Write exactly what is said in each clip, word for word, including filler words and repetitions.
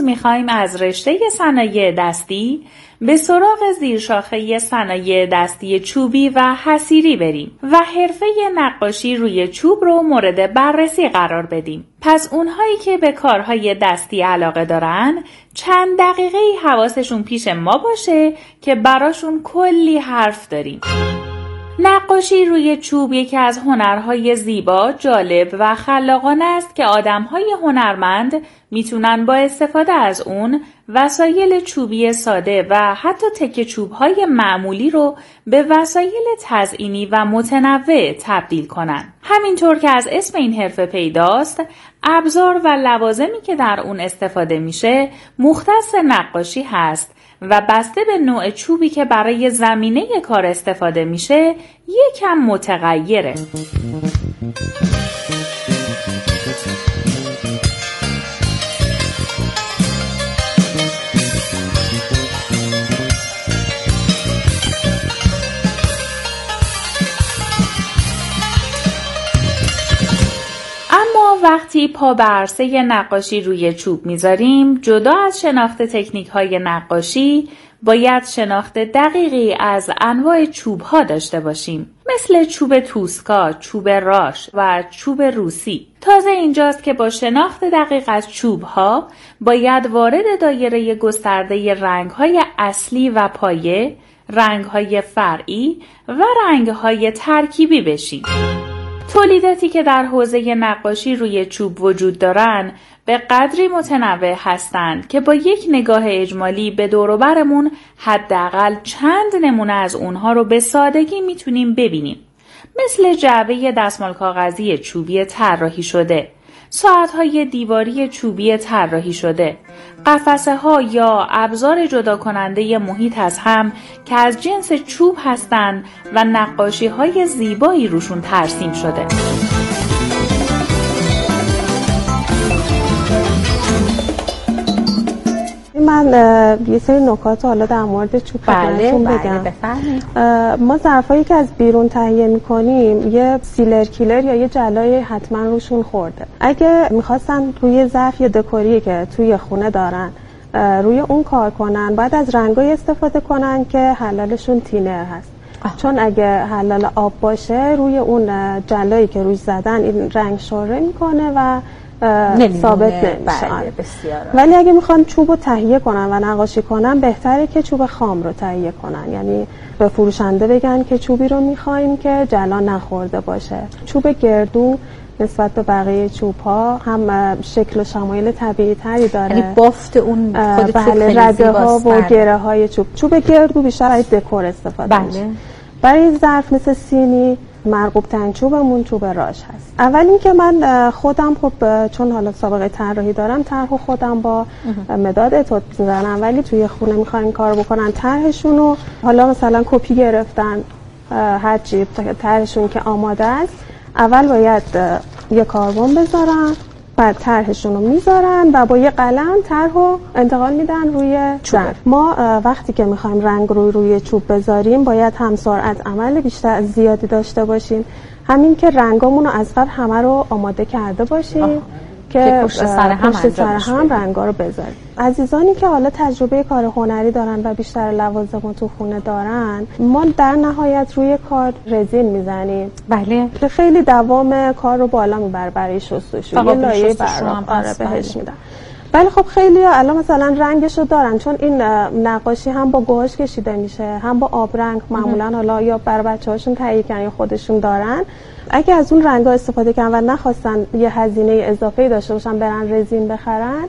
میخوایم از رشته صنایع دستی به سراغ زیرشاخه صنایع دستی چوبی و حصیری بریم و حرفه نقاشی روی چوب رو مورد بررسی قرار بدیم. پس اونهایی که به کارهای دستی علاقه دارن چند دقیقه حواسشون پیش ما باشه که براشون کلی حرف داریم. نقاشی روی چوب یکی از هنرهای زیبا، جالب و خلاقانه است که آدمهای هنرمند میتونن با استفاده از اون وسایل چوبی ساده و حتی تکه چوبهای معمولی رو به وسایل تزئینی و متنوع تبدیل کنن. همینطور که از اسم این حرفه پیداست، ابزار و لوازمی که در اون استفاده میشه مختص نقاشی هست و بسته به نوع چوبی که برای زمینه کار استفاده میشه یکم متغیره. وقتی پا به عرصه نقاشی روی چوب میذاریم، جدا از شناخت تکنیک های نقاشی، باید شناخت دقیقی از انواع چوب ها داشته باشیم، مثل چوب توسکا، چوب راش و چوب روسی. تازه اینجاست که با شناخت دقیق از چوب ها باید وارد دایره گسترده رنگ های اصلی و پایه، رنگ های فرعی و رنگ های ترکیبی بشیم. تولیداتی که در حوزه نقاشی روی چوب وجود دارن به قدری متنوع هستند که با یک نگاه اجمالی به دور و برمون حداقل چند نمونه از اونها رو به سادگی میتونیم ببینیم، مثل جعبه دستمال کاغذی چوبی طراحی شده، ساعت‌های دیواری چوبی طراحی شده، قفسه ها یا ابزار جدا کننده محیط از هم که از جنس چوب هستند و نقاشی های زیبایی روشون ترسیم شده. من یه سری نکات حالا در مورد چوب خدمتتون بگم. بله ما ظرفایی که از بیرون تهیه میکنیم یه سیلر کیلر یا یه جلای حتما روشون خورده. اگه میخواستن روی ظرف یا دکوری که توی خونه دارن روی اون کار کنن، باید از رنگای استفاده کنن که حلالشون تینر هست. آه. چون اگه حلال آب باشه روی اون جلایی که روش زدن این رنگ شوره میکنه و ثابت نمیشه. ولی اگه میخوان چوب رو تهیه کنن و نقاشی کنن، بهتره که چوب خام رو تهیه کنن، یعنی به فروشنده بگن که چوبی رو میخوایم که جلا نخورده باشه. چوب گردو نسبت به بقیه چوب ها هم شکل و شمایل طبیعی تری داره، یعنی بافت اون خود بله چوب رده ها و گره های چوب. چوب گردو بیشتر برای دکور استفاده بله. میشه. برای ظرف مثل سینی مرغوب ترین چوبمون چوب راش هست. اول اینکه من خودم خب چون حالا سابقه طراحی دارم، طرحو خودم با مداد اتود میزنم، ولی توی خونه میخواین کار بکنن طرحشونو حالا مثلا کپی گرفتن هر چی طرحشون که آماده است، اول باید یه کاربن بذارن، بعد طرحشون رو میذارن و با یه قلم طرحو انتقال میدن روی ظرف. ما وقتی که میخوایم رنگ روی روی چوب بذاریم باید هم سرعت عمل بیشتر زیادی داشته باشیم، همین که رنگامون رو از قبل همه رو آماده کرده باشیم آه. که پشت سر هم, پشت سر هم رنگا رو بذاریم. عزیزانی که حالا تجربه کار هنری دارن و بیشتر لوازم رو تو خونه دارن، ما در نهایت روی کار رزین میزنیم. بله. که خیلی دوام کار رو بالا میبره برای شستشو. یه لایه براق آره بهش میدن. ولی خب خیلی الان مثلا رنگشو دارن، چون این نقاشی هم با گوهاش کشیده میشه، هم با آب رنگ معمولا حالا یا برای بچه‌هاشون تهیه کردن یا خودشون دارن. اگه از اون رنگا استفاده کردن و نخواستن یه هزینه اضافه‌ای داشته باشن برن رزین بخرن،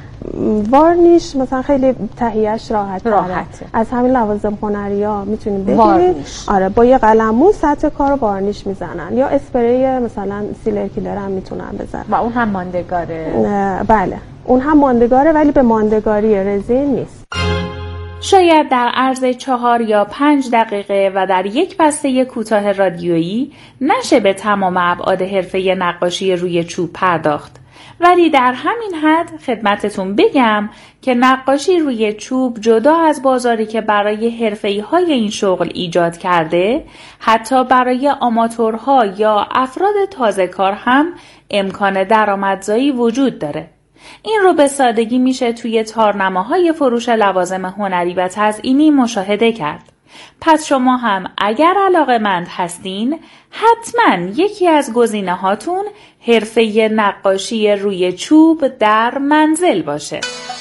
وارنیش مثلا خیلی تهیهش راحت راحته. از همین لوازم هنری‌ها میتونیم بگیرید. آره با یه قلمو سطح کارو وارنیش میزنن، یا اسپری مثلا سیلر کیلر هم میتونن بزنن و اون هم ماندگاره. بله اون هم ماندگاره، ولی به ماندگاری رزین نیست. شاید در عرض چهار یا پنج دقیقه و در یک بسته کوتاه رادیویی نشه به تمام ابعاد حرفه نقاشی روی چوب پرداخت، ولی در همین حد خدمتتون بگم که نقاشی روی چوب جدا از بازاری که برای حرفه‌ای‌های این شغل ایجاد کرده، حتی برای آماتورها یا افراد تازه کار هم امکان درآمدزایی وجود داره. این رو به سادگی میشه توی تارنماهای فروش لوازم هنری و تزئینی مشاهده کرد. پس شما هم اگر علاقه‌مند هستین حتما یکی از گزینه هاتون حرفه نقاشی روی چوب در منزل باشه.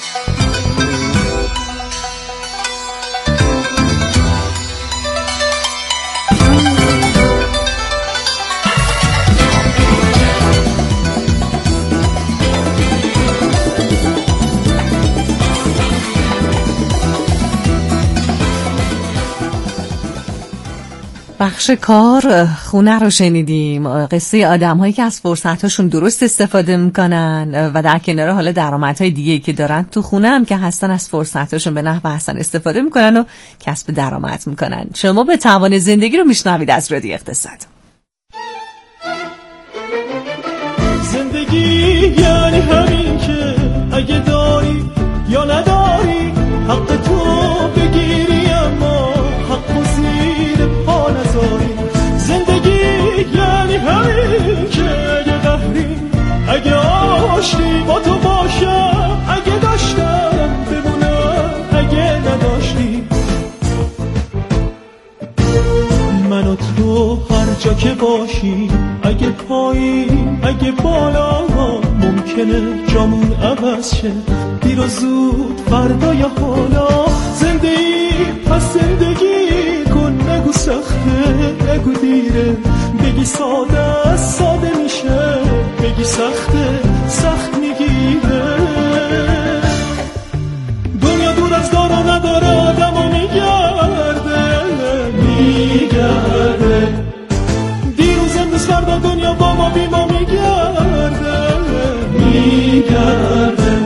بخش کار خونه رو شنیدیم، قصه آدم هایی که از فرصت هاشون درست استفاده میکنن و در کنار حالا درآمدهای دیگه که دارن تو خونه هم که هستن از فرصت هاشون به نحو احسن استفاده میکنن و کسب درآمد میکنن. شما به توان زندگی رو میشنوید از رادیو اقتصاد. زندگی یعنی همین که اگه داری یا نداری حق تو بگیری اما حق زیر پا نذاری. زندگی یعنی همین که اگه قهری اگه آشتی با تو باشم، اگه داشتم بمونم اگه نداشتی. من و تو هر جا که باشی، اگه پایین اگه بالا، ممکنه جامون عوض شه دیر و زود فردا یا حالا. زندگی پس زندگی کن، نگو سخته نگو دیره، بگی ساده است ساده میشه، بگی سخته سخت میگیره. دنیا دور از دار و نداره آدم و میگرده میگرده، دیروز امروز فردا دنیا با ما بی ما میگرده میگرده.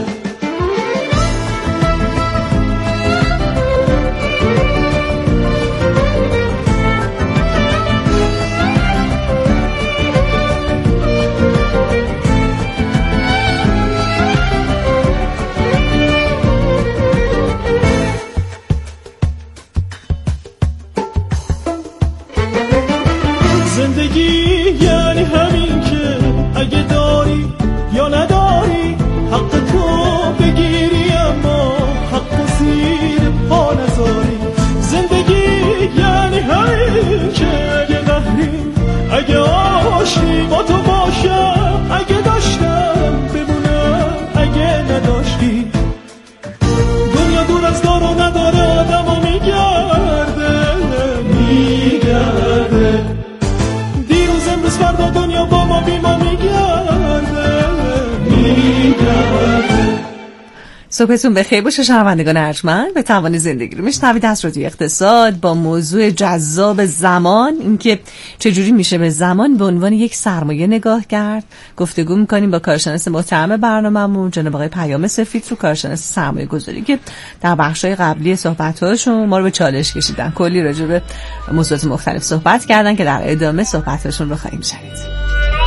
زندگی یعنی همین که اگه داری یا نداری حق تو بگیری اما حق زیر پا نذاری. زندگی یعنی همین که اگه قهری اگه آشتی با تو باشم، اگه داشتم بمونم اگه نداشتی. دنیا دور از دار و نداره آدم و میگرده میگرده، فردا دنیا با ما بی ما میگرده میگرده. صبحتون بخیر باشه شنوندگان ارجمند. به توان زندگی رو میشنوید از رادیو اقتصاد با موضوع جذاب زمان، اینکه چجوری میشه به زمان به عنوان یک سرمایه نگاه کرد. گفتگو میکنیم با کارشناس محترم برنامه‌مون جناب آقای پیام سفیدرو، کارشناس سرمایه گذاری، که در بخش‌های قبلی صحبت‌هاشون ما رو به چالش کشیدن، کلی راجع به موضوعات مختلف صحبت کردن که در ادامه صحبت‌هاشون رو خواهیم شنید.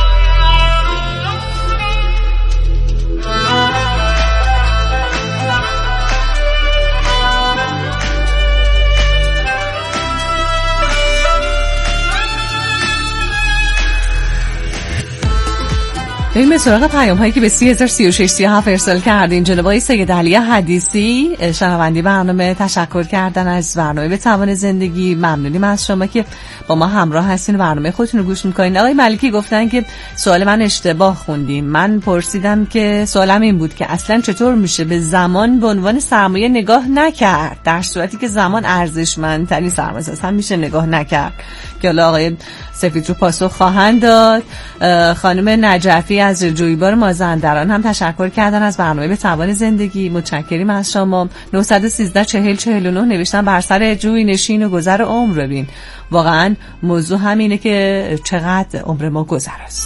بریم به سراغ پیام هایی که به سی هزار سی و شش سی و هفت ارسال کردین. جناب آقای سید علی حدیثی شنونده برنامه تشکر کردن از برنامه به توان زندگی. ممنونیم از شما که با ما همراه هستین، برنامه خودتون رو گوش میکنین. آقای ملکی گفتن که سوال من اشتباه خوندیم. من پرسیدم که سوالم این بود که اصلا چطور میشه به زمان به عنوان سرمایه نگاه نکرد، در صورتی که زمان ارزشمندترین سرمایه است، هم میشه نگاه نکرد. که حالا آقای سفیدرو پاسخ خواهند داد. خانم نجفی از جویبار مازندران هم تشکر کردن از برنامه به توان زندگی. متشکریم از شما. نه یک سه چهل چهل و نه نوشتن بر سر جوی نشین و گذر عمر. ببین واقعا موضوع همینه که چقدر عمر ما گذر است.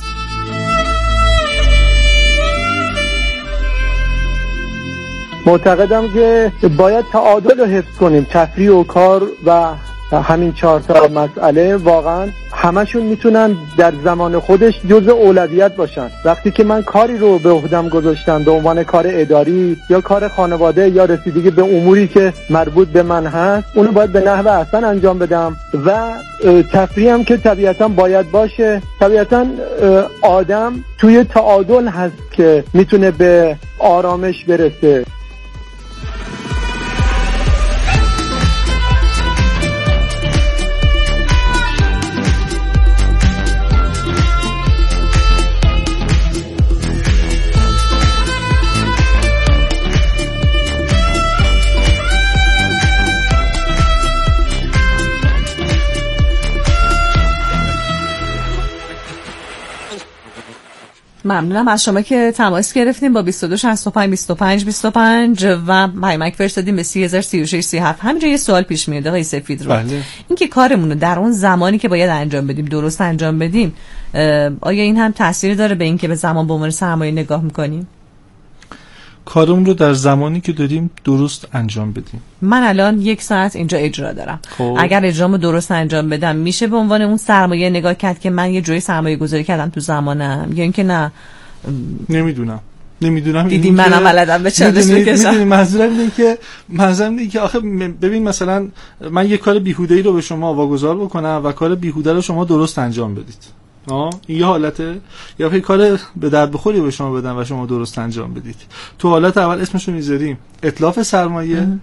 معتقدم که باید تعادل رو حفظ کنیم، تفریح و کار و همین چهار تا مسئله واقعا همشون میتونن در زمان خودش جزء اولویت باشن. وقتی که من کاری رو به عهده‌ام گذاشتم به عنوان کار اداری یا کار خانواده یا رسیدگی به اموری که مربوط به من هست، اونو باید به نحو احسن انجام بدم و تفریح هم که طبیعتا باید باشه. طبیعتا آدم توی تعادل هست که میتونه به آرامش برسه. ممنونم از شما که تماس گرفتیم با بیست و دو شصت و پنج بیست و پنج بیست و پنج و پیامک فرستادیم به سی هزار سی و شش سی و هفت. همینجا یه سوال پیش میاد آقای سفید رو. بله. اینکه کارمون رو در اون زمانی که باید انجام بدیم درست انجام بدیم، آیا این هم تأثیر داره به این که به زمان به عنوان سرمایه نگاه میکنیم؟ کارمون رو در زمانی که داریم درست انجام بدیم. من الان یک ساعت اینجا اجرا دارم. خب. اگر اجرامو درست انجام بدم میشه به عنوان اون سرمایه نگاه کرد که من یه جوری سرمایه گذاری کردم تو زمانم، یا اینکه نه؟ نمیدونم نمیدونم دیدی منم بلدم به چالش بکشم. میدونی منظورم اینه که منظورم اینه که آخه ببین مثلا من یه کار بیهوده‌ای رو به شما واگذار بکنم و کار بیهوده رو شما درست انجام بدید. آه این یه حالته. یا یه کار به درد بخوری به شما بدم و شما درست انجام بدید. تو حالت اول اسمشو میذاریم اتلاف سرمایه اه.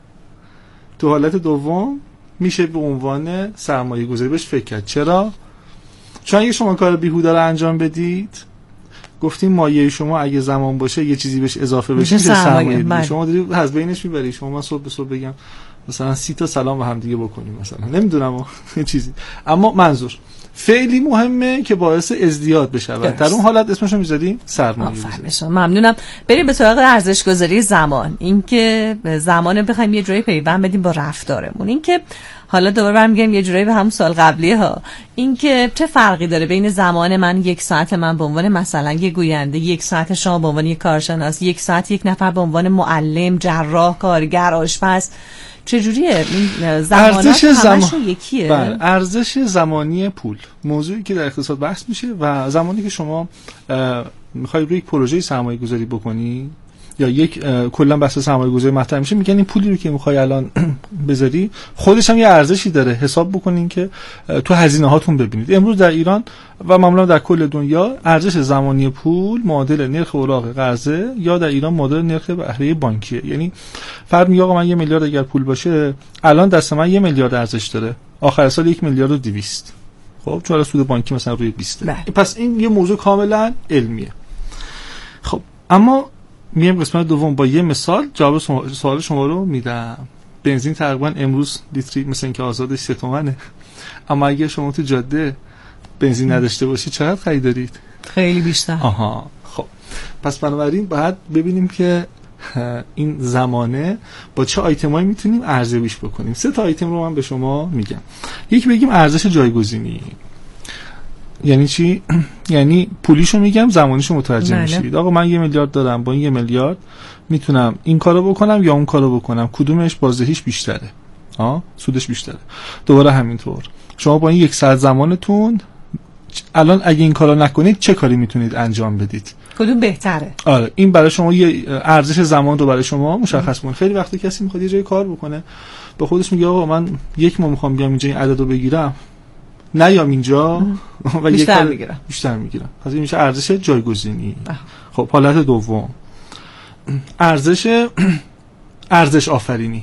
تو حالت دوم میشه به عنوان سرمایه گذاری بهش فکر کرد. چرا؟ چون اگه شما کار بیهوده رو انجام بدید، گفتیم مایه شما اگه زمان باشه یه چیزی بهش اضافه بشه میشه سرمایه دیگه. شما داری از بینش میبری. شما من صبح به صبح بگم مثلا سی تا سلام و هم دیگه بکنیم مثلا، نمیدونم یه چیزی، اما منظور فعلی مهمه که باعث ازدیاد بشه. در اون حالت اسمشو میذاریم سرمایه گذاری. ممنونم. بریم به سراغ ارزش گذاری زمان. اینکه زمان بخوایم یه جوری پیوند بدیم با رفتارمون. اینکه حالا دوباره برمیگردیم یه جوری به همون سال قبلیه ها، اینکه چه فرقی داره بین زمان من، یک ساعت من به عنوان مثلا یک گوینده، یک ساعت شما به عنوان یک کارشناس، یک ساعت یک نفر به عنوان معلم، جراح، کارگر، آشپز، چجوریه این زمانات همشون یکیه؟ بله، ارزش زمانی پول موضوعی که در اقتصاد بحث میشه و زمانی که شما میخوای روی یک پروژه سرمایه گذاری بکنی یا یک کلا بحث سرمایه گذاری مطرح میشه، میگن این پولی رو که میخوای الان بذاری خودش هم یه ارزشی داره، حساب بکنین که تو هزینه هاتون ببینید. امروز در ایران و معمولا در کل دنیا ارزش زمانی پول معادل نرخ اوراق قرضه یا در ایران معادل نرخ بهره بانکیه. یعنی فرد میگه آقا من یه میلیارد اگر پول باشه الان دست من یه میلیارد ارزش داره، آخر سال یک میلیارد و دویست. خب چون سود بانکی مثلا روی بیست. پس این یه موضوع کاملا علمیه. خب اما میام قسمت دوم با یه مثال جواب سوال شما رو میدم. بنزین تقریبا امروز لیتری مثلا اینکه آزادش سه تومنه، اما اگه شما تو جاده بنزین نداشته باشی چقدر خریدارید؟ خیلی بیشتر. آها خب پس بنابراین باید ببینیم که این زمانه با چه آیتمایی میتونیم ارزیابیش بکنیم. سه تا آیتم رو من به شما میگم. یک بگیم ارزش جایگزینی. یعنی چی؟ یعنی پولیشو میگم، زمانیشو متوجه میشید. آقا من یه میلیارد دارم، با این یه میلیارد میتونم این کارو بکنم یا اون کارو بکنم، کدومش بازدهیش بیشتره؟ ها، سودش بیشتره. دوباره همینطور شما با این یک ساعت زمانتون الان اگه این کارو نکنید چه کاری میتونید انجام بدید؟ کدوم بهتره؟ آره این برای شما یه ارزش زمان رو برای شما مشخص کنه. خیلی وقتی کسی میخواد یه جای کار بکنه به خودش میگه آقا من یک ماه میخوام بیام اینجا این عددو بگیرم، نیام اینجا و بیشتر میگیرم بیشتر میگیرم. پس این میشه ارزش جایگزینی. خب حالت دوم ارزش ارزش آفرینی.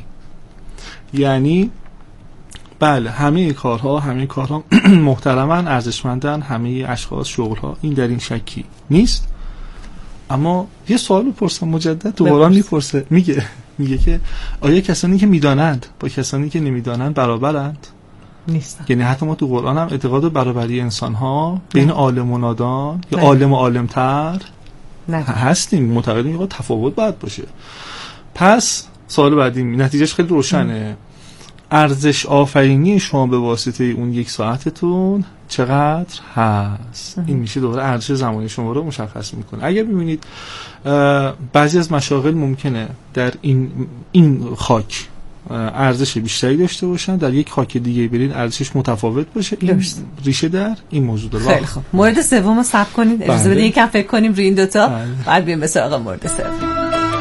یعنی بله همه کارها همه کارها محترمن، ارزشمندن، همه اشخاص شغلها، این در این شکی نیست. اما یه سوال بپرسم مجدد، دوباره میپرسه، میگه میگه که آیا کسانی که میدانند با کسانی که نمیدانند برابرند؟ نیستن. یعنی حتی ما تو قرآن هم اعتقاد برابری انسان ها بین عالم و نادان یا عالم و عالمتر هستیم. معتقدیم که تفاوت باید باشه. پس سوال بعدی نتیجهش خیلی روشنه. ام. ارزش آفرینی شما به واسطه اون یک ساعتتون چقدر هست؟ ام. این میشه دوباره ارزش زمانی شما رو مشخص میکنه. اگر ببینید بعضی از مشاغل ممکنه در این این خاک ارزش بیشتری داشته باشن، در یک خاک دیگه برین ارزشش متفاوت باشه. این ریشه در این موضوع داره. خیلی خوب. مورد سوم رو ثبت کنید. اجازه بدید یکم فکر کنیم روی این دو تا، بعد بریم به سراغ مورد سوم.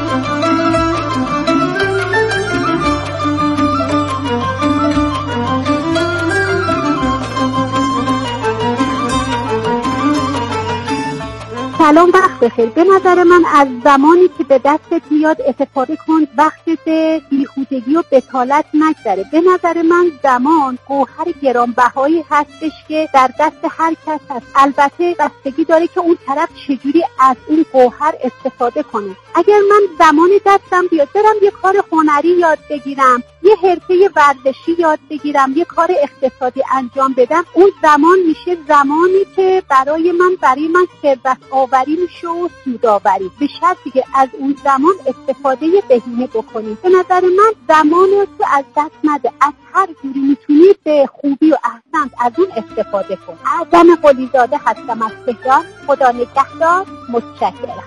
سلام، وقت بخیر. به نظر من از زمانی که به دستت میاد استفاده کن، وقتت به بیهودگی و بطالت نگذره. به نظر من زمان گوهر گرانبهایی هستش که در دست هر کس هست. البته بستگی داره که اون طرف چجوری از این گوهر استفاده کنه. اگر من زمان دستم بیاد برم یه کار هنری یاد بگیرم، یه حرفه ورزشی یاد بگیرم، یه کار اقتصادی انجام بدم، اون زمان میشه زمانی که برای من برای من ثروت آوری میشه و سودآوری. به شرطی که از اون زمان استفاده بهینه بکنید. به نظر من زمان رو از دست نده، از هر جوری میتونید به خوبی و احسن از اون استفاده کن. آدم قلیزاده هستم از تهران. خدا نگهدار. متشکرم.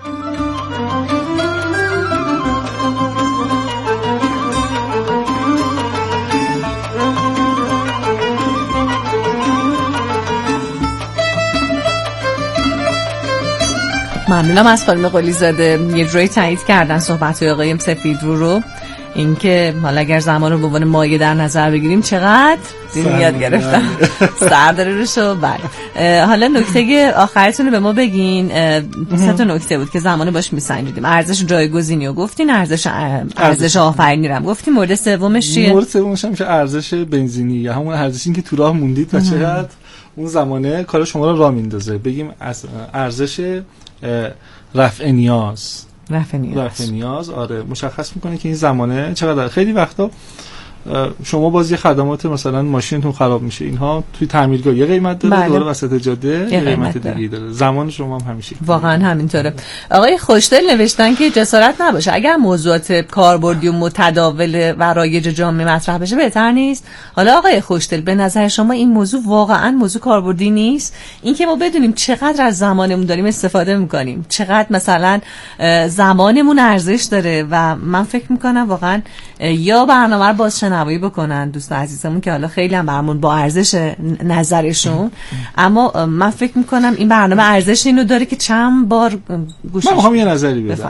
ممنونم از خانم قلیزاده. یه جوری تایید کردن صحبت‌های آقای سفیدرو رو، اینکه حالا اگر زمان رو به عنوان مایه در نظر بگیریم چقدر دین یاد گرفتن سر داره روشو. بله، حالا نکته آخرتون رو به ما بگین. سه تا نکته بود که زمان باش میسنجیدیم. ارزش جایگزینی رو گفتین، ارزش ارزش آفرینی رو گفتین. مورد سومش چیه؟ مورد سومش هم که ارزش بنزینی، یا همون ارزشی که تو راه موندید و چقدر اون زمانه کار شما رو راه میندازه. بگیم از ارزش رفع نیاز. رفع نیاز. رفع نیاز آره مشخص میکنه که این زمانه چقدر. خیلی وقتا شما باز یه خدمات مثلا ماشینتون خراب میشه، اینها توی تعمیرگاه یه قیمت داره، بله. دور وسط جاده یه, یه قیمت دیگه داره. زمان شما هم همیشه واقعا همینطوره. آقای خوشدل نوشتن که جسارت نباشه اگر موضوعات کاربردی و متداول و رایج جامعه مطرح بشه بهتر نیست. حالا آقای خوشدل به نظر شما این موضوع واقعا موضوع کاربردی نیست؟ اینکه ما بدونیم چقدر از زمانمون داریم استفاده میکنیم، چقدر مثلا زمانمون ارزش داره. و من فکر میکنم واقعا یا برنامه رو باز شنوایی بکنن دوست عزیزمون که حالا خیلی هم برامون با ارزش نظرشون، اما من فکر میکنم این برنامه ارزش اینو داره که چند بار گوش. من میخوام یه نظری بدم.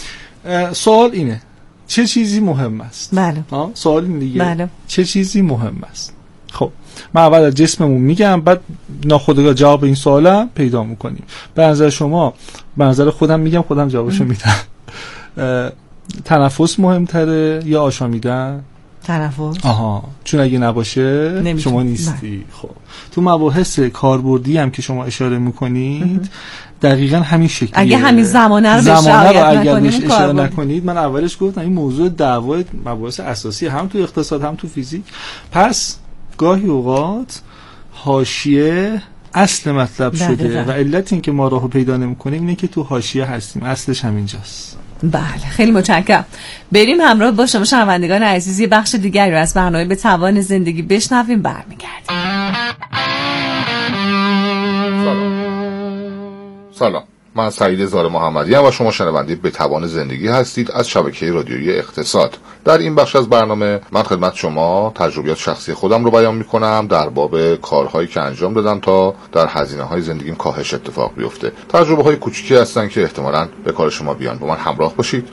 سوال اینه چه چیزی مهم است؟ بله. سوال این دیگه. بله. چه چیزی مهم است؟ خب من اول از جسممون میگم، بعد ناخودآگاه جواب این سوالم پیدا میکنیم. به نظر شما، به نظر خودم میگم، خودم جوابشو میدم. تنفس مهمتره یا آشامیدن؟ تنفس. آها، چون اگه نباشه نمیتون. شما نیستی. بله. خب تو مباحث کاربردی هم که شما اشاره میکنید دقیقاً همین شکلیه. اگه همین زمانه رو زمانه رو اگر بهش اشاره نکنید، من اولش گفتم این موضوع دعوای مباحث اساسی هم تو اقتصاد هم تو فیزیک. پس گاهی اوقات حاشیه اصل مطلب شده و علت این که ما راهو پیدا نمی‌کنیم اینه که تو حاشیه هستیم، اصلش همینجاست. بله، خیلی متشکرم. بریم همراه با شما شنوندگان عزیز یه بخش دیگری رو از برنامه به توان زندگی بشنویم، برمیگردیم. سلام. سلام. من سعید زار محمدی ام و شما شنونده به توان زندگی هستید از شبکه رادیویی اقتصاد. در این بخش از برنامه من خدمت شما تجربیات شخصی خودم رو بیان میکنم در باب کارهایی که انجام دادم تا در هزینه های زندگیم کاهش اتفاق بیفته. تجربه های کوچیکی هستن که احتمالاً به کار شما بیان. با من همراه باشید.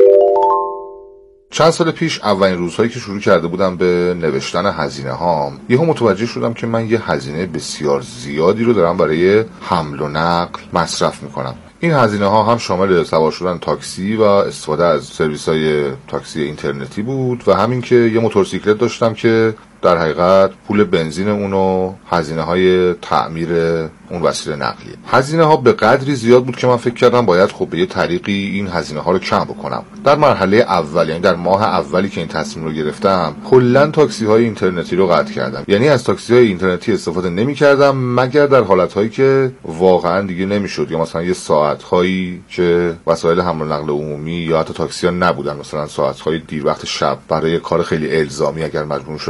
چند سال پیش اولین روزهایی که شروع کرده بودم به نوشتن هزینه هام، یهو متوجه شدم که من یه هزینه بسیار زیادی رو دارم برای حمل و نقل مصرف میکنم. این هزینه ها هم شامل سوار شدن تاکسی و استفاده از سرویس های تاکسی اینترنتی بود و همین که یه موتورسیکلت داشتم که در حقیقت پول بنزین اون و هزینه های تعمیر اون وسیله نقلیه. هزینه ها به قدری زیاد بود که من فکر کردم باید خب به یه طریقی این هزینه ها رو کم بکنم. در مرحله اول، یعنی در ماه اولی که این تصمیم رو گرفتم، کلا تاکسی های اینترنتی رو قطع کردم. یعنی از تاکسی های اینترنتی استفاده نمی‌کردم مگر در حالت هایی که واقعا دیگه نمیشد، یا مثلا یه ساعت هایی که وسایل حمل و نقل عمومی یا حتی تاکسی ها نبودن، مثلا ساعت های دیر وقت شب برای کار خیلی الزامی اگر مجبور شدم از خونه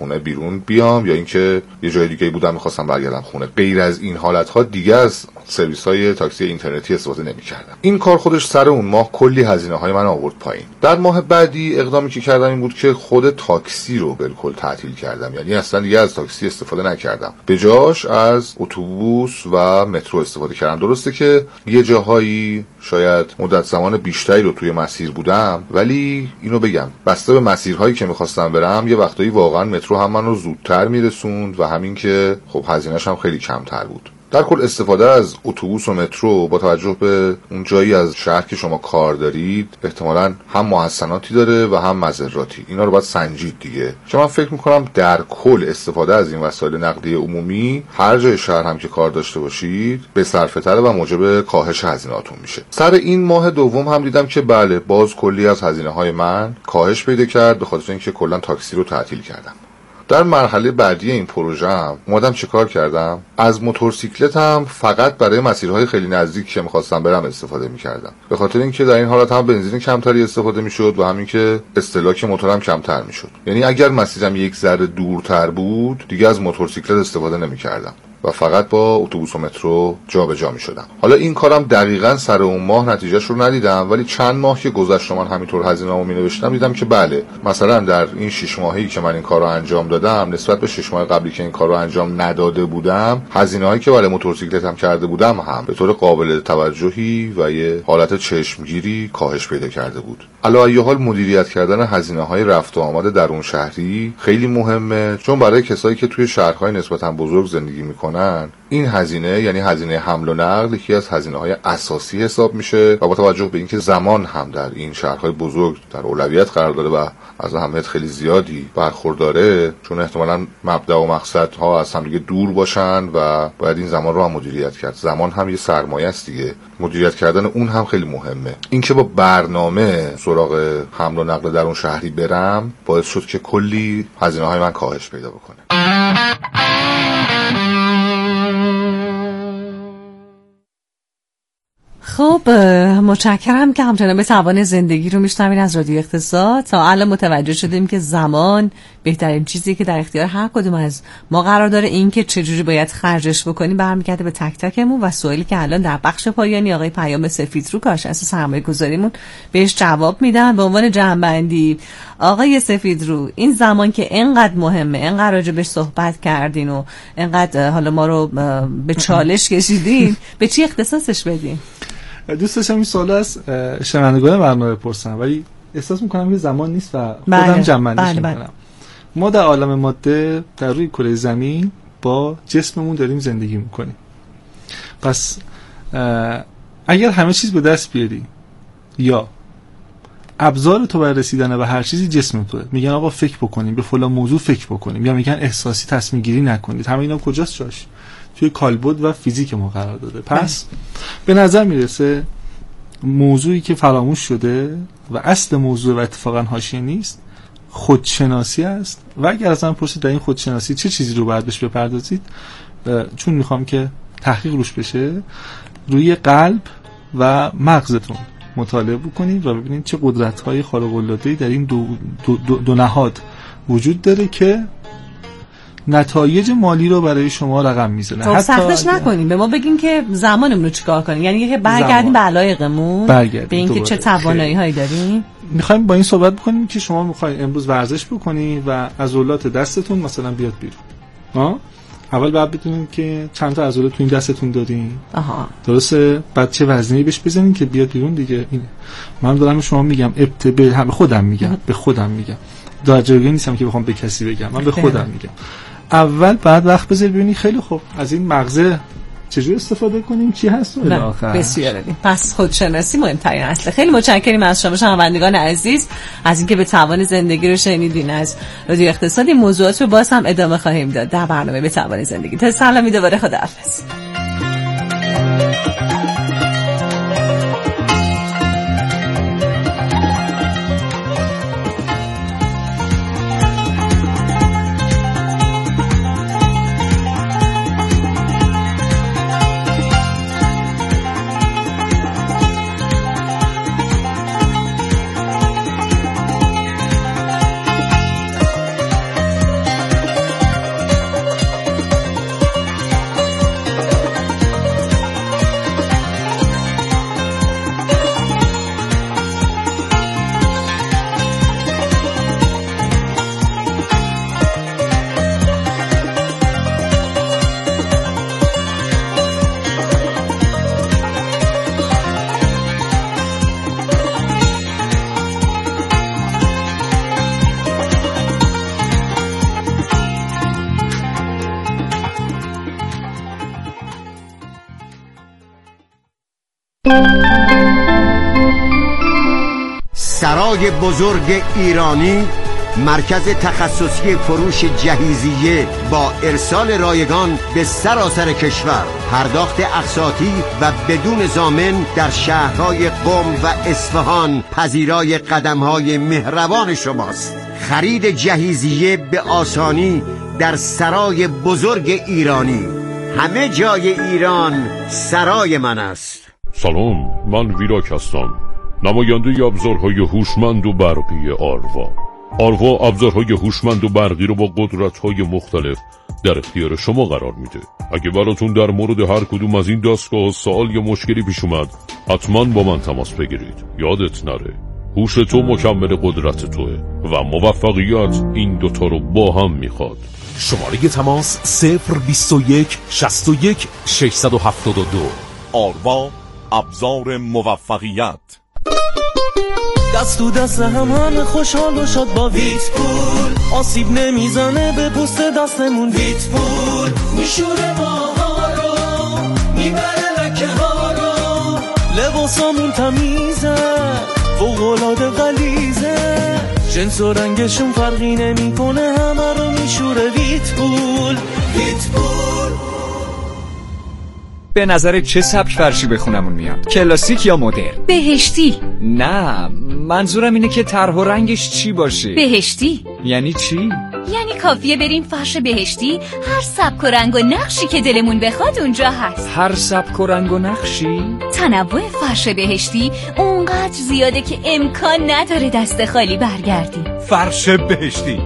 خونه بیرون بیام یا اینکه یه جای دیگه بودم می‌خواستم برگردم خونه. غیر از این حالت‌ها دیگه از سرویس‌های تاکسی اینترنتی استفاده نمی‌کردم. این کار خودش سر اون ماه کلی هزینه‌های من آورد پایین. در ماه بعدی اقدامی که کردم این بود که خود تاکسی رو بالکل تعطیل کردم، یعنی اصلا دیگه از تاکسی استفاده نکردم، به جاش از اتوبوس و مترو استفاده کردم. درسته که یه جاهایی شاید مدت زمان بیشتری رو توی مسیر بودم، ولی اینو بگم بسته به مسیرهایی که می‌خواستم برم یه وقتایی واقعا مترو هم منو زودتر میرسوند و همین که خب هزینه‌ش هم خیلی کمتر بود. در کل استفاده از اتوبوس و مترو با توجه به اون جایی از شهر که شما کار دارید احتمالاً هم محسناتی داره و هم مضراتی. اینا رو باید سنجید دیگه. چون من فکر می‌کنم در کل استفاده از این وسایل نقلیه عمومی هر جای شهر هم که کار داشته باشید به صرفه‌تره و موجب کاهش هزینه‌هاتون میشه. سر این ماه دوم هم دیدم که بله باز کلی از هزینه‌های من کاهش پیدا کرد به خاطر اینکه کلاً تاکسی رو تعطیل کردم. در مرحله بعدی این پروژه هم اومدم چه کار کردم؟ از موتورسیکلتم فقط برای مسیرهای خیلی نزدیک که می‌خواستم برم استفاده می‌کردم. به خاطر اینکه در این حالت هم بنزین کمتری استفاده می‌شد و همین که استهلاک موتورم کمتر می‌شد. یعنی اگر مسیرم یک ذره دورتر بود دیگه از موتورسیکلت استفاده نمی‌کردم و فقط با اتوبوس و مترو جابجا می‌شدم. حالا این کارم دقیقاً سر اون ماه نتیجهش رو ندیدم، ولی چند ماه که گذشت من همینطور هزینه‌امو می‌نوشتم دیدم که بله مثلا در این شش ماهی که من این کارو انجام دادم نسبت به شش ماه قبلی که این کارو انجام نداده بودم هزینه‌هایی که برای موتورسیکلتم کرده بودم هم به طور قابل توجهی و یه حالت چشمگیری کاهش پیدا کرده بود. علاوه بر حال مدیریت کردن هزینه‌های رفت و آمد درون شهری خیلی مهمه، چون برای کسایی که توی شهرهای نسبتاً بزرگ زندگی می‌کنن این هزینه یعنی هزینه حمل و نقل یکی از هزینه‌های اساسی حساب میشه و با توجه به اینکه زمان هم در این شهرهای بزرگ در اولویت قرار داره و از اهمیت خیلی زیادی برخورداره، چون احتمالاً مبدا و مقصدها از هم دیگه دور باشن و باید این زمان رو هم مدیریت کرد. زمان هم یه سرمایه است دیگه، مدیریت کردن اون هم خیلی مهمه. اینکه با برنامه سراغ حمل و نقل درون شهری برم باعث شد که کلی هزینه‌های من کاهش پیدا بکنه. خب متشکرم که همچنان به توان زندگی رو میشنوین از رادیو اقتصاد. تا الان متوجه شدیم که زمان بهترین چیزی که در اختیار هر کدوم از ما قرار داره، این که چجوری باید خرجش بکنیم برمیگرده به تک تکمون و سوالی که الان در بخش پایانی آقای پیام سفیدرو کارشناس سرمایه گذاریمون بهش جواب میدن. به عنوان جمع‌بندی آقای سفیدرو، این زمان که اینقدر مهمه، اینقدر راجبش صحبت کردین و اینقدر حالا ما رو به چالش کشیدین، به چی اختصاصش بدین؟ دوست داشتم این سوال از شنوندگان برنامه بپرسم ولی احساس میکنم که زمان نیست و خودم بله. جمع‌بندیش بله بله. میکنم. ما در عالم ماده در روی کره زمین با جسممون داریم زندگی میکنیم. پس اگر همه چیز به دست بیاری یا ابزار تو برای رسیدن به هر چیزی جسم توه، میگن آقا فکر بکنیم به فلان موضوع فکر بکنیم، یا میگن احساسی تصمیم گیری نکنید، همه اینا کجاست جاش؟ توی کالبد و فیزیک ما قرار داده. پس به نظر میرسه موضوعی که فراموش شده و اصل موضوع و اتفاقا حاشیه نیست خودشناسی است و اگر از من پرسید در این خودشناسی چه چیزی رو باید بهش بپردازید، چون میخوام که تحقیق روش بشه، روی قلب و مغزتون مطالعه بکنید و ببینید چه قدرت‌های خارق‌العاده‌ای در این دو, دو, دو, دو نهاد وجود داره که نتایج مالی رو برای شما رقم میزنه. خب سختش نکنیم، به ما بگین که زمانمون رو چیکار کنیم، یعنی که برگردیم به علایقمون، به اینکه چه توانایی‌هایی داریم. میخوایم با این صحبت بکنیم که شما میخواید امروز ورزش بکنید و عضلات دستتون مثلا بیاد بیرون. ها؟ اول باید بدونید که چند تا عضله تو این دستتون دارین. آها. درسته؟ بعد چه وزنی بهش بزنین که بیاد بیرون دیگه. اینه. من دارم به شما میگم، ابتدای هم خودم میگم، به خودم میگم. در جایگاه نیستم که بخوام به کسی بگم، من به خودم میگم. اول بعد وقت بذار ببینی خیلی خوب از این مغزه چجوری استفاده کنیم، چی هست اون آخر. بسیار عالی. پس خودشناسی مهمترین اصله. خیلی متشکریم از شما شنوندگان عزیز از اینکه به توان زندگی رو شنیدین. از رادیو اقتصاد این موضوعات رو باز هم ادامه خواهیم داد در برنامه به توان زندگی. تا سلامی دوباره، خداحافظ. سرای بزرگ ایرانی، مرکز تخصصی فروش جهیزیه با ارسال رایگان به سراسر کشور، پرداخت اقساطی و بدون ضامن در شهرهای قم و اصفهان پذیرای قدم‌های مهربان شماست. خرید جهیزیه به آسانی در سرای بزرگ ایرانی. همه جای ایران سرای من است. سلام، من ویراک هستم، نماینده ابزارهای هوشمند و برقی آروا. آروا ابزارهای هوشمند و برقی رو با قدرت‌های مختلف در اختیار شما قرار میده. اگه براتون در مورد هر کدوم از این دستگاه سوال یا مشکلی پیش اومد، حتما با من تماس بگیرید. یادت نره، هوش تو مکمل قدرت توه و موفقیت این دوتا رو با هم میخواد. شماره تماس صفر بیست و یک شصت و یک ششصد و هفتاد و دو. آروا، ابزار موفقیت. دست تو دست همه خوشحال و شاد با ویت پول، آسیب نمیزنه به پوست دستمون. ویت پول میشوره ماها رو، میبره لکه ها رو، لباسامون تمیزه، فوق‌العاده غلیظه، جنس و رنگشون فرقی نمیکنه، همه رو میشوره ویت پول. ویت پول. به نظر چه سبک فرشی به خونمون میاد؟ کلاسیک یا مدرن؟ بهشتی. نه، منظورم اینه که طرح و رنگش چی باشه. بهشتی. یعنی چی؟ یعنی کافیه بریم فرش بهشتی، هر سبک و رنگ و نقشی که دلمون بخواد اونجا هست. هر سبک و رنگ و نقشی؟ تنوع فرش بهشتی اونقدر زیاده که امکان نداره دست خالی برگردیم. فرش بهشتی.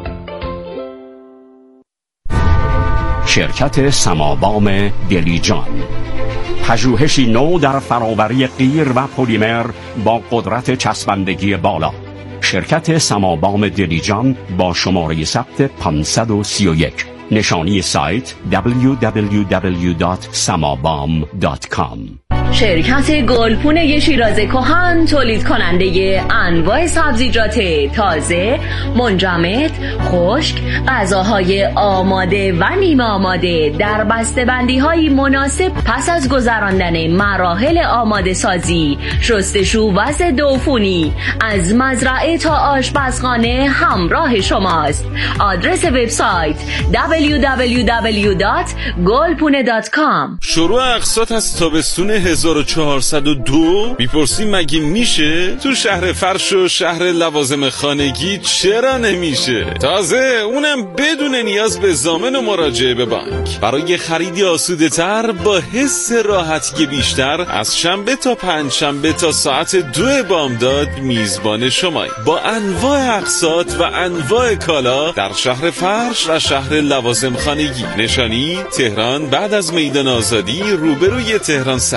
شرکت سمابام دلیجان، پژوهشی نو در فراوری قیر و پلیمر با قدرت چسبندگی بالا. شرکت سمابام دلیجان با شماره ثبت پانصد و سی و یک. نشانی سایت دبلیو دبلیو دبلیو دات سمابام دات کام. شرکت گلپونه شیراز کهن تولید کننده انواع سبزیجات تازه، منجمد، خشک، غذاهای آماده و نیمه آماده در بسته‌بندی‌های مناسب پس از گذراندن مراحل آماده سازی، شستشو و ضد عفونی از مزرعه تا آشپزخانه همراه شماست. آدرس وبسایت دبلیو دبلیو دبلیو دات گلپونه دات کام. شروع اقساط از تابستون هزار و چهارصد و دو میپرسی مگه میشه؟ تو شهر فرش و شهر لوازم خانگی چرا نمیشه؟ تازه اونم بدون نیاز به ضامن و مراجعه به بانک. برای خریدی آسوده تر با حس راحتی بیشتر، از شنبه تا پنج شنبه تا ساعت دو بامداد میزبان شمای با انواع اقساط و انواع کالا در شهر فرش و شهر لوازم خانگی. نشانی تهران بعد از میدان آزادی روبروی تهران سر.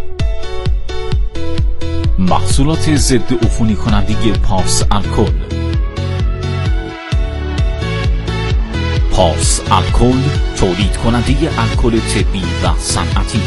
محصولات ضد عفونی کننده پارس الکل. پارس الکل تولید کننده الکل طبی و صنعتی.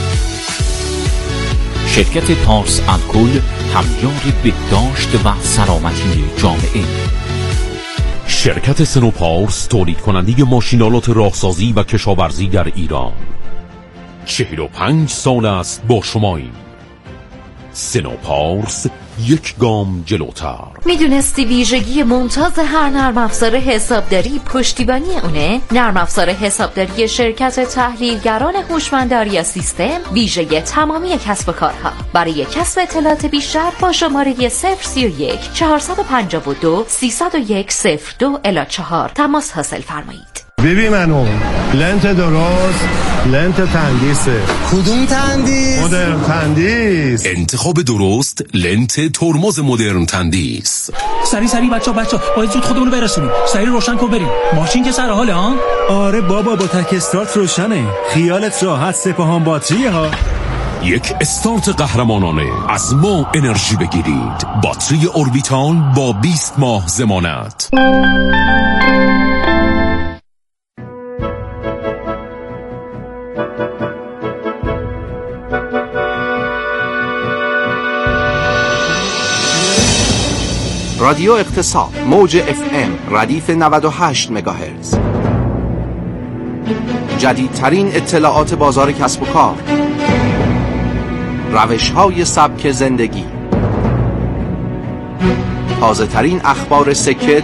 شرکت پارس الکل همیار بهداشت و سلامتی جامعه. شرکت سنوپارس تولید کننده ماشینالات راهسازی و کشاورزی در ایران. چهل و پنج سال است با شماییم. سنوپارس، یک گام جلوتر. میدونستی ویژگی ممتاز هر نرم افزار حسابداری پشتیبانی اونه؟ نرم افزار حسابداری شرکت تحلیلگران هوشمند آریا سیستم ویژه تمامی کسب و کارها. برای کسب اطلاعات بیشتر با شماره صفر سی و یک چهارصد و پنجاه و دو سیصد و یک صفر دو الی چهار تماس حاصل فرمایید. بیبی منو لنت درست، لنت تندیسه. کدوم تندیس؟ مدرن تندیس. انتخاب درست، لنت ترمز مدرن تندیس. سری سری بچا بچا باید زود خودمونو برسونیم. سری روشن کن بریم. ماشین که سر حاله ها؟ آره بابا با تک استارت روشنه. خیالت راحت، سپاهان باتریه ها. یک استارت قهرمانانه. از ما انرژی بگیرید. باتری اوربیتال با بیست ماه ضمانت. رادیو اقتصاد موج اف ام ردیف نود و هشت مگاهرتز. جدیدترین اطلاعات بازار کسب و کار، روش‌های سبک زندگی، تازه ترین اخبار سکه